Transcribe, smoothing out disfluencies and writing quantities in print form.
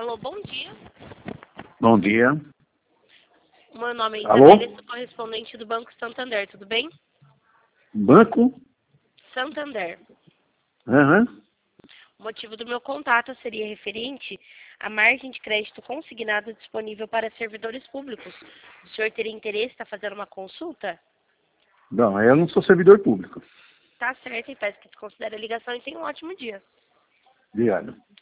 Alô, bom dia. Bom dia. O meu nome é Alô? Isabela, sou correspondente do Banco Santander, tudo bem? Banco? Santander. Aham. O motivo do meu contato seria referente à margem de crédito consignada disponível para servidores públicos. O senhor teria interesse em estar fazendo uma consulta? Não, eu não sou servidor público. Tá certo, e peço que desconsidere a ligação e tenha um ótimo dia. Obrigado.